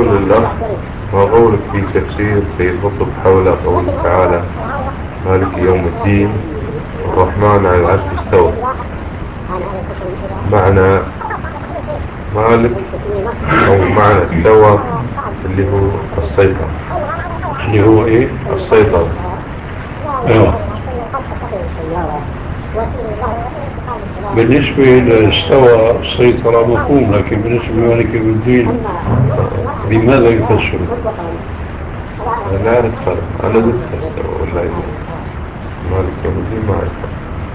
يقول الأخ: ما قولك في تفسير سيد قطب حول قوله تعالى: مالك يوم الدين الرحمن على العرش استوى؟ معنى مالك أو معنى استوى اللي هو السيطرة. اللي هو إيه؟ السيطرة. بالنسبة لاستوى السيطرة مفهوم، لكن بالنسبة لمالك يوم الدين بماذا يفسر؟ لا أعرف، أنا بفسر ولا مالك يوم الدين ما أعرف.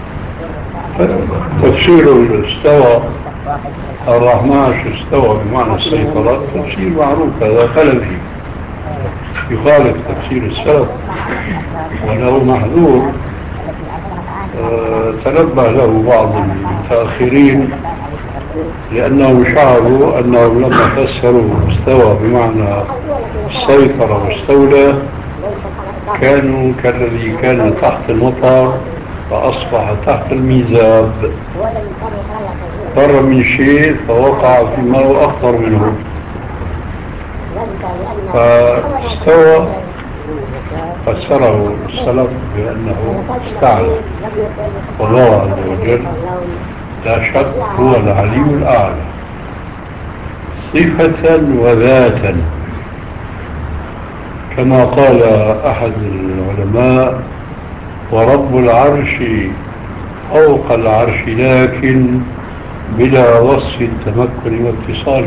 تفسير الاستوى الرحمن استوى بمعنى السيطرة تفسير معروف، هذا خلفي يخالف تفسير السلف وله محذور تنبه له بعض المتأخرين، لأنهم شعروا أنهم لما فسروا استوى بمعنى السيطرة واستولى كانوا كالذي كان تحت المطر فأصبح تحت الميزاب، فر من شيء فوقع فيما هو أخطر منه. فاستوى فسره السلف بأنه استعلى، والله عز وجل لا شك هو العلي الأعلى صفة وذاتا، كما قال أحد العلماء: ورب العرش فوق العرش لكن بلا وصف التمكن واتصال.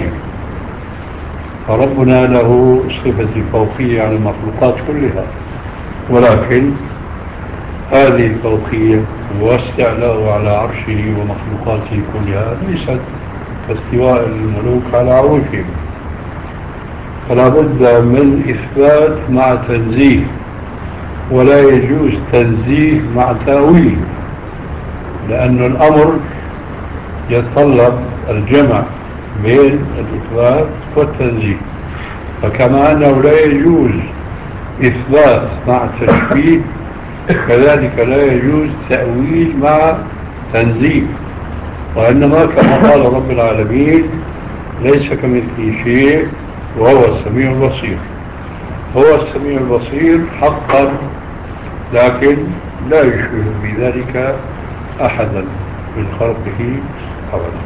فربنا له صفة فوقية على المخلوقات كلها، ولكن هذه الفوقية واستعلاء على عرشه ومخلوقاته كلها ليست كاستواء الملوك على عروشهم، فلا بد من إثبات مع تنزيه، ولا يجوز تنزيه مع تأويل، لأن الأمر يتطلب الجمع بين الإثبات والتنزيه. فكما أنه لا يجوز إثبات مع تشبيه، كذلك لا يجوز تأويل مع تنزيه، وإنما كما قال رب العالمين: ليس كمثله شيء وهو السميع البصير. هو السميع البصير حقا، لكن لا يشبه بذلك أحدا من خلقه أبدا.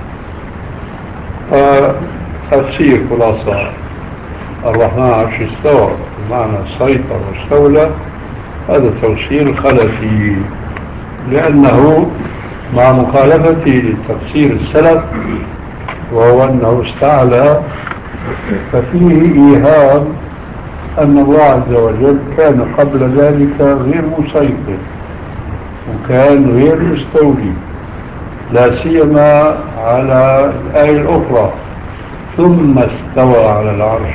فتفسير خلاصة الرحمن عرش استوى بمعنى سيطر واستولى هذا تفسير خلفي، لأنه مع مخالفته لتفسير السلف وهو أنه استعلى، ففيه إيهام أن الله عز وجل كان قبل ذلك غير مسيطر وكان غير مستولي، لا سيما على الآية الأخرى: ثم استوى على العرش.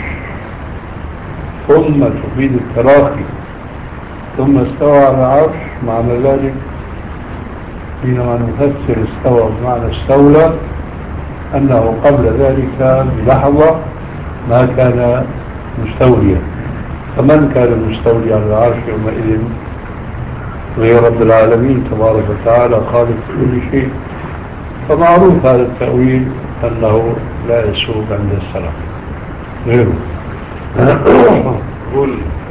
ثم تفيد التراخي، ثم استوى على العرش، معنى ذلك حينما نفسر استوى بمعنى استولى أنه قبل ذلك بلحظة ما كان مستوليا. فمن كان مستولي على العرش يومئذ غير رب العالمين تبارك وتعالى خالق كل شيء. فمعروف هذا التأويل أنه لا يسوق عند السلف غيره.